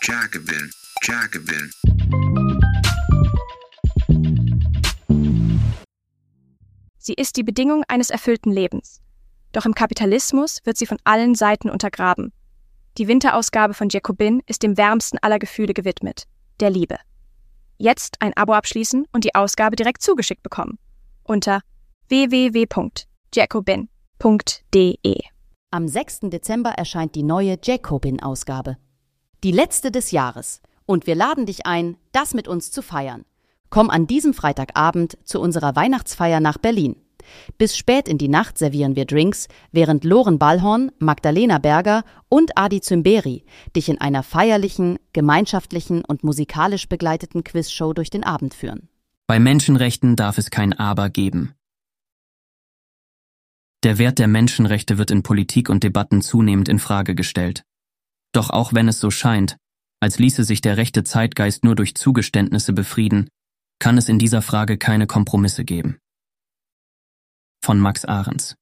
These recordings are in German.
Jacobin, Jacobin. Sie ist die Bedingung eines erfüllten Lebens. Doch im Kapitalismus wird sie von allen Seiten untergraben. Die Winterausgabe von Jacobin ist dem wärmsten aller Gefühle gewidmet, der Liebe. Jetzt ein Abo abschließen und die Ausgabe direkt zugeschickt bekommen. Unter www.jacobin.de. Am 6. Dezember erscheint die neue Jacobin-Ausgabe. Die letzte des Jahres. Und wir laden dich ein, das mit uns zu feiern. Komm an diesem Freitagabend zu unserer Weihnachtsfeier nach Berlin. Bis spät in die Nacht servieren wir Drinks, während Loren Ballhorn, Magdalena Berger und Adi Zümberi dich in einer feierlichen, gemeinschaftlichen und musikalisch begleiteten Quizshow durch den Abend führen. Bei Menschenrechten darf es kein Aber geben. Der Wert der Menschenrechte wird in Politik und Debatten zunehmend in Frage gestellt. Doch auch wenn es so scheint, als ließe sich der rechte Zeitgeist nur durch Zugeständnisse befrieden, kann es in dieser Frage keine Kompromisse geben. Von Max Ahrens.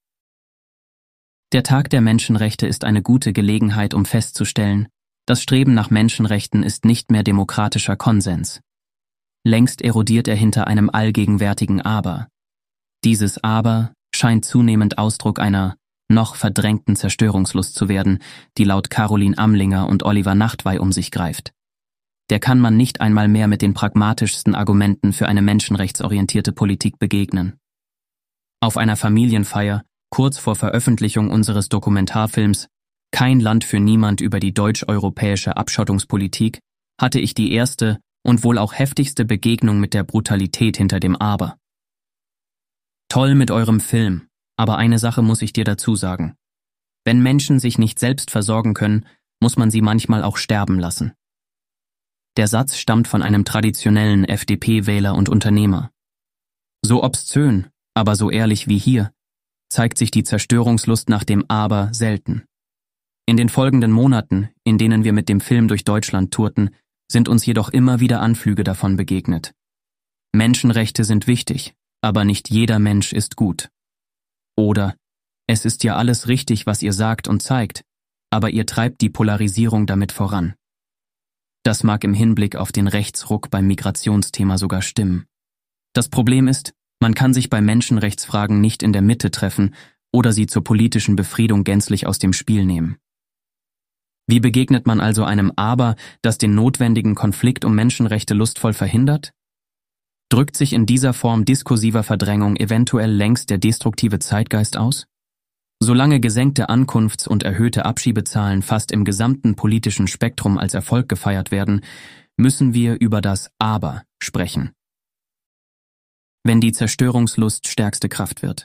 Der Tag der Menschenrechte ist eine gute Gelegenheit, um festzustellen, das Streben nach Menschenrechten ist nicht mehr demokratischer Konsens. Längst erodiert er hinter einem allgegenwärtigen Aber. Dieses Aber scheint zunehmend Ausdruck einer noch verdrängten Zerstörungslust zu werden, die laut Caroline Amlinger und Oliver Nachtwey um sich greift. Der kann man nicht einmal mehr mit den pragmatischsten Argumenten für eine menschenrechtsorientierte Politik begegnen. Auf einer Familienfeier, kurz vor Veröffentlichung unseres Dokumentarfilms Kein Land für niemand über die deutsch-europäische Abschottungspolitik, hatte ich die erste und wohl auch heftigste Begegnung mit der Brutalität hinter dem Aber. Toll mit eurem Film, aber eine Sache muss ich dir dazu sagen. Wenn Menschen sich nicht selbst versorgen können, muss man sie manchmal auch sterben lassen. Der Satz stammt von einem traditionellen FDP-Wähler und Unternehmer. So obszön, aber so ehrlich wie hier, zeigt sich die Zerstörungslust nach dem Aber selten. In den folgenden Monaten, in denen wir mit dem Film durch Deutschland tourten, sind uns jedoch immer wieder Anflüge davon begegnet. Menschenrechte sind wichtig, aber nicht jeder Mensch ist gut. Oder, es ist ja alles richtig, was ihr sagt und zeigt, aber ihr treibt die Polarisierung damit voran. Das mag im Hinblick auf den Rechtsruck beim Migrationsthema sogar stimmen. Das Problem ist, man kann sich bei Menschenrechtsfragen nicht in der Mitte treffen oder sie zur politischen Befriedung gänzlich aus dem Spiel nehmen. Wie begegnet man also einem Aber, das den notwendigen Konflikt um Menschenrechte lustvoll verhindert? Drückt sich in dieser Form diskursiver Verdrängung eventuell längst der destruktive Zeitgeist aus? Solange gesenkte Ankunfts- und erhöhte Abschiebezahlen fast im gesamten politischen Spektrum als Erfolg gefeiert werden, müssen wir über das Aber sprechen. Wenn die Zerstörungslust stärkste Kraft wird.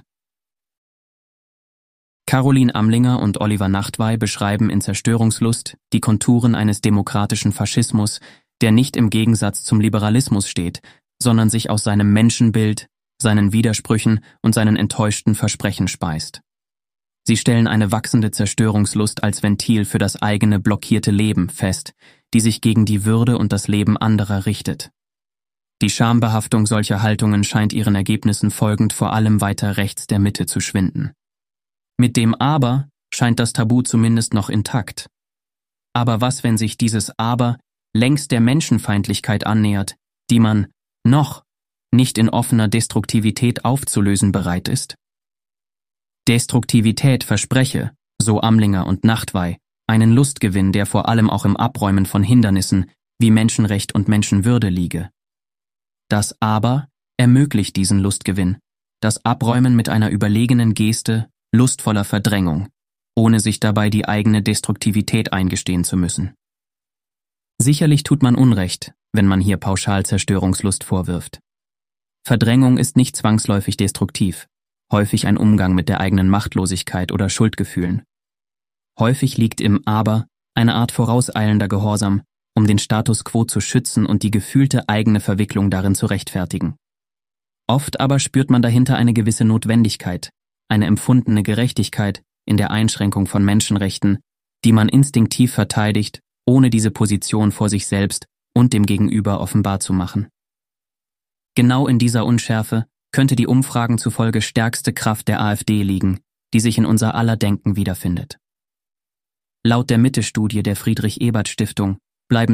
Caroline Amlinger und Oliver Nachtwey beschreiben in Zerstörungslust die Konturen eines demokratischen Faschismus, der nicht im Gegensatz zum Liberalismus steht, sondern sich aus seinem Menschenbild, seinen Widersprüchen und seinen enttäuschten Versprechen speist. Sie stellen eine wachsende Zerstörungslust als Ventil für das eigene blockierte Leben fest, die sich gegen die Würde und das Leben anderer richtet. Die Schambehaftung solcher Haltungen scheint ihren Ergebnissen folgend vor allem weiter rechts der Mitte zu schwinden. Mit dem Aber scheint das Tabu zumindest noch intakt. Aber was, wenn sich dieses Aber längst der Menschenfeindlichkeit annähert, die man noch nicht in offener Destruktivität aufzulösen bereit ist? Destruktivität verspreche, so Amlinger und Nachtwey, einen Lustgewinn, der vor allem auch im Abräumen von Hindernissen wie Menschenrecht und Menschenwürde liege. Das Aber ermöglicht diesen Lustgewinn, das Abräumen mit einer überlegenen Geste lustvoller Verdrängung, ohne sich dabei die eigene Destruktivität eingestehen zu müssen. Sicherlich tut man Unrecht, wenn man hier pauschal Zerstörungslust vorwirft. Verdrängung ist nicht zwangsläufig destruktiv, häufig ein Umgang mit der eigenen Machtlosigkeit oder Schuldgefühlen. Häufig liegt im Aber eine Art vorauseilender Gehorsam, um den Status quo zu schützen und die gefühlte eigene Verwicklung darin zu rechtfertigen. Oft aber spürt man dahinter eine gewisse Notwendigkeit, eine empfundene Gerechtigkeit in der Einschränkung von Menschenrechten, die man instinktiv verteidigt, ohne diese Position vor sich selbst und dem Gegenüber offenbar zu machen. Genau in dieser Unschärfe könnte die Umfragen zufolge stärkste Kraft der AfD liegen, die sich in unser aller Denken wiederfindet. Laut der Mitte-Studie der Friedrich-Ebert-Stiftung bleiben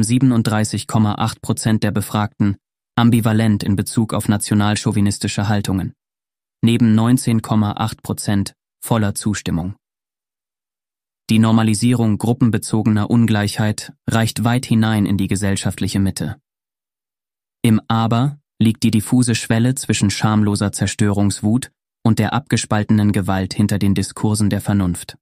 37,8% der Befragten ambivalent in Bezug auf nationalchauvinistische Haltungen, neben 19,8% voller Zustimmung. Die Normalisierung gruppenbezogener Ungleichheit reicht weit hinein in die gesellschaftliche Mitte. Im Aber liegt die diffuse Schwelle zwischen schamloser Zerstörungswut und der abgespaltenen Gewalt hinter den Diskursen der Vernunft.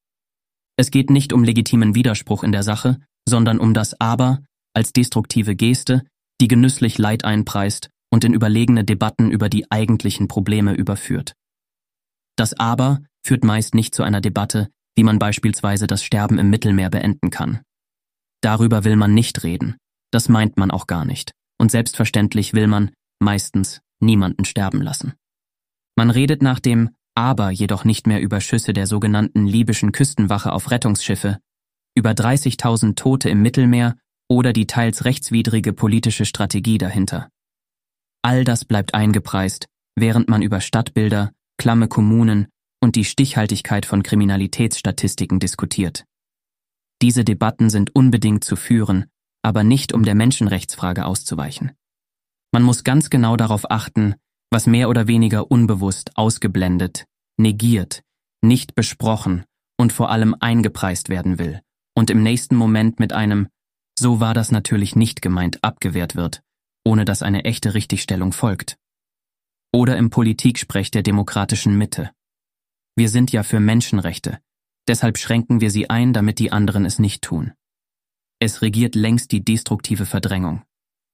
Es geht nicht um legitimen Widerspruch in der Sache, sondern um das Aber als destruktive Geste, die genüsslich Leid einpreist und in überlegene Debatten über die eigentlichen Probleme überführt. Das Aber führt meist nicht zu einer Debatte, wie man beispielsweise das Sterben im Mittelmeer beenden kann. Darüber will man nicht reden, das meint man auch gar nicht, und selbstverständlich will man, meistens, niemanden sterben lassen. Man redet nach dem Aber jedoch nicht mehr über Schüsse der sogenannten libyschen Küstenwache auf Rettungsschiffe, über 30.000 Tote im Mittelmeer oder die teils rechtswidrige politische Strategie dahinter. All das bleibt eingepreist, während man über Stadtbilder, klamme Kommunen und die Stichhaltigkeit von Kriminalitätsstatistiken diskutiert. Diese Debatten sind unbedingt zu führen, aber nicht um der Menschenrechtsfrage auszuweichen. Man muss ganz genau darauf achten, was mehr oder weniger unbewusst ausgeblendet, negiert, nicht besprochen und vor allem eingepreist werden will und im nächsten Moment mit einem „So war das natürlich nicht gemeint" abgewehrt wird, ohne dass eine echte Richtigstellung folgt. Oder im Politiksprech der demokratischen Mitte. Wir sind ja für Menschenrechte, deshalb schränken wir sie ein, damit die anderen es nicht tun. Es regiert längst die destruktive Verdrängung.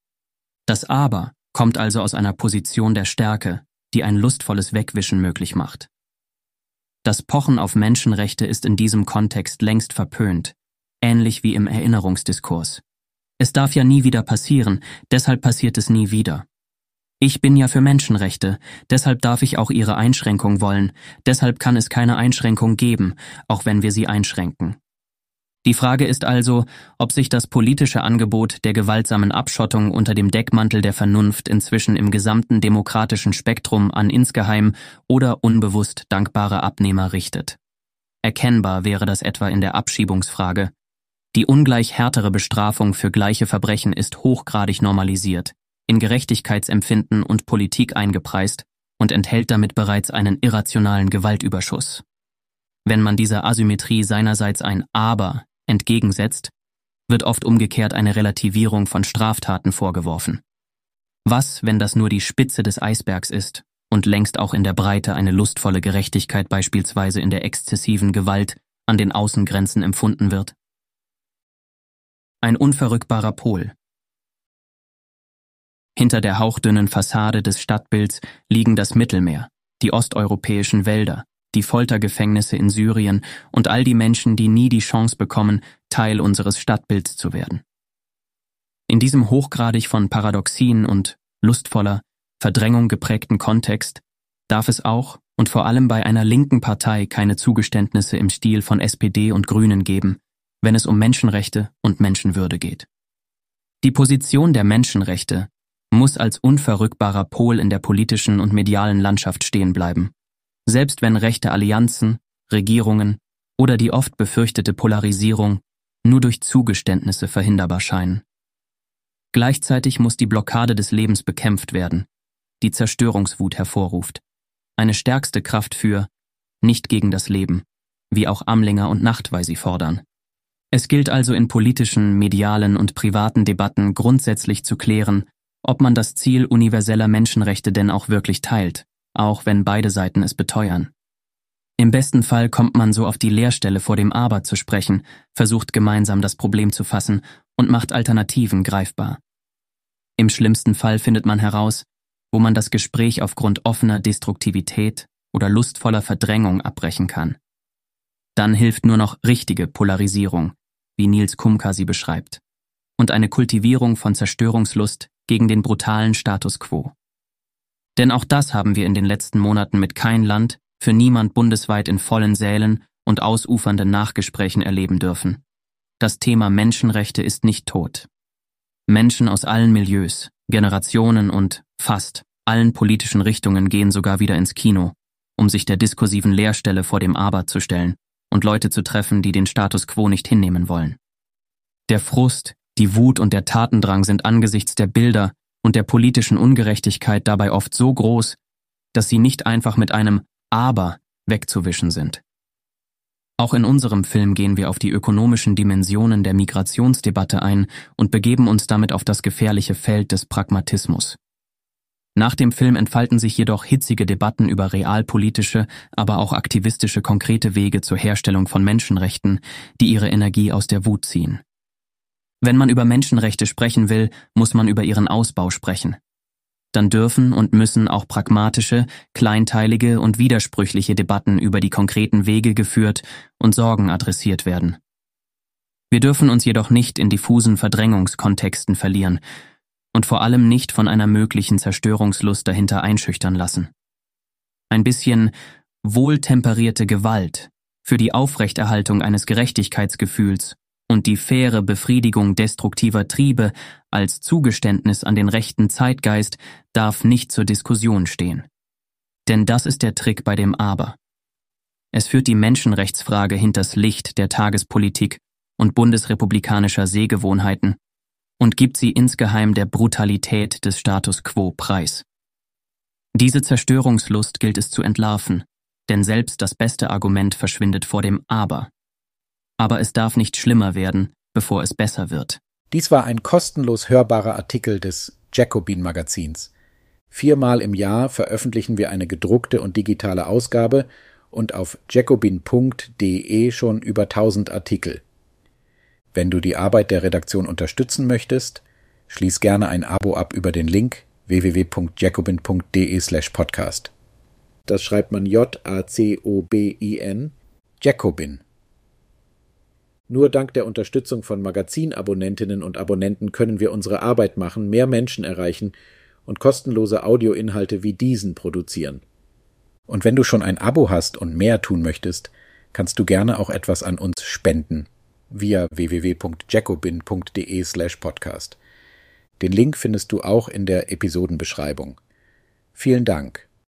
Das Aber kommt also aus einer Position der Stärke, die ein lustvolles Wegwischen möglich macht. Das Pochen auf Menschenrechte ist in diesem Kontext längst verpönt, ähnlich wie im Erinnerungsdiskurs. Es darf ja nie wieder passieren, deshalb passiert es nie wieder. Ich bin ja für Menschenrechte, deshalb darf ich auch ihre Einschränkung wollen, deshalb kann es keine Einschränkung geben, auch wenn wir sie einschränken. Die Frage ist also, ob sich das politische Angebot der gewaltsamen Abschottung unter dem Deckmantel der Vernunft inzwischen im gesamten demokratischen Spektrum an insgeheim oder unbewusst dankbare Abnehmer richtet. Erkennbar wäre das etwa in der Abschiebungsfrage. Die ungleich härtere Bestrafung für gleiche Verbrechen ist hochgradig normalisiert, in Gerechtigkeitsempfinden und Politik eingepreist und enthält damit bereits einen irrationalen Gewaltüberschuss. Wenn man dieser Asymmetrie seinerseits ein Aber entgegensetzt, wird oft umgekehrt eine Relativierung von Straftaten vorgeworfen. Was, wenn das nur die Spitze des Eisbergs ist und längst auch in der Breite eine lustvolle Gerechtigkeit beispielsweise in der exzessiven Gewalt an den Außengrenzen empfunden wird? Ein unverrückbarer Pol. Hinter der hauchdünnen Fassade des Stadtbilds liegen das Mittelmeer, die osteuropäischen Wälder, die Foltergefängnisse in Syrien und all die Menschen, die nie die Chance bekommen, Teil unseres Stadtbilds zu werden. In diesem hochgradig von Paradoxien und lustvoller Verdrängung geprägten Kontext darf es auch und vor allem bei einer linken Partei keine Zugeständnisse im Stil von SPD und Grünen geben, wenn es um Menschenrechte und Menschenwürde geht. Die Position der Menschenrechte muss als unverrückbarer Pol in der politischen und medialen Landschaft stehen bleiben, selbst wenn rechte Allianzen, Regierungen oder die oft befürchtete Polarisierung nur durch Zugeständnisse verhinderbar scheinen. Gleichzeitig muss die Blockade des Lebens bekämpft werden, die Zerstörungswut hervorruft, eine stärkste Kraft für nicht gegen das Leben, wie auch Amlinger und Nachtwey fordern. Es gilt also in politischen, medialen und privaten Debatten grundsätzlich zu klären, ob man das Ziel universeller Menschenrechte denn auch wirklich teilt, auch wenn beide Seiten es beteuern. Im besten Fall kommt man so auf die Leerstelle vor dem Aber zu sprechen, versucht gemeinsam das Problem zu fassen und macht Alternativen greifbar. Im schlimmsten Fall findet man heraus, wo man das Gespräch aufgrund offener Destruktivität oder lustvoller Verdrängung abbrechen kann. Dann hilft nur noch richtige Polarisierung, wie Nils Kumka sie beschreibt, und eine Kultivierung von Zerstörungslust gegen den brutalen Status quo. Denn auch das haben wir in den letzten Monaten mit kein Land, für niemand bundesweit in vollen Sälen und ausufernden Nachgesprächen erleben dürfen. Das Thema Menschenrechte ist nicht tot. Menschen aus allen Milieus, Generationen und fast allen politischen Richtungen gehen sogar wieder ins Kino, um sich der diskursiven Leerstelle vor dem Aber zu stellen und Leute zu treffen, die den Status quo nicht hinnehmen wollen. Der Frust, Die Wut und der Tatendrang sind angesichts der Bilder und der politischen Ungerechtigkeit dabei oft so groß, dass sie nicht einfach mit einem Aber wegzuwischen sind. Auch in unserem Film gehen wir auf die ökonomischen Dimensionen der Migrationsdebatte ein und begeben uns damit auf das gefährliche Feld des Pragmatismus. Nach dem Film entfalten sich jedoch hitzige Debatten über realpolitische, aber auch aktivistische konkrete Wege zur Herstellung von Menschenrechten, die ihre Energie aus der Wut ziehen. Wenn man über Menschenrechte sprechen will, muss man über ihren Ausbau sprechen. Dann dürfen und müssen auch pragmatische, kleinteilige und widersprüchliche Debatten über die konkreten Wege geführt und Sorgen adressiert werden. Wir dürfen uns jedoch nicht in diffusen Verdrängungskontexten verlieren und vor allem nicht von einer möglichen Zerstörungslust dahinter einschüchtern lassen. Ein bisschen wohltemperierte Gewalt für die Aufrechterhaltung eines Gerechtigkeitsgefühls und die faire Befriedigung destruktiver Triebe als Zugeständnis an den rechten Zeitgeist darf nicht zur Diskussion stehen. Denn das ist der Trick bei dem Aber. Es führt die Menschenrechtsfrage hinters Licht der Tagespolitik und bundesrepublikanischer Sehgewohnheiten und gibt sie insgeheim der Brutalität des Status quo preis. Diese Zerstörungslust gilt es zu entlarven, denn selbst das beste Argument verschwindet vor dem Aber. Aber es darf nicht schlimmer werden, bevor es besser wird. Dies war ein kostenlos hörbarer Artikel des Jacobin-Magazins. 4-mal im Jahr veröffentlichen wir eine gedruckte und digitale Ausgabe und auf jacobin.de schon über 1000 Artikel. Wenn du die Arbeit der Redaktion unterstützen möchtest, schließ gerne ein Abo ab über den Link www.jacobin.de/podcast. Das schreibt man Jacobin, Jacobin. Nur dank der Unterstützung von Magazinabonnentinnen und Abonnenten können wir unsere Arbeit machen, mehr Menschen erreichen und kostenlose Audioinhalte wie diesen produzieren. Und wenn du schon ein Abo hast und mehr tun möchtest, kannst du gerne auch etwas an uns spenden via www.jacobin.de/podcast. Den Link findest du auch in der Episodenbeschreibung. Vielen Dank.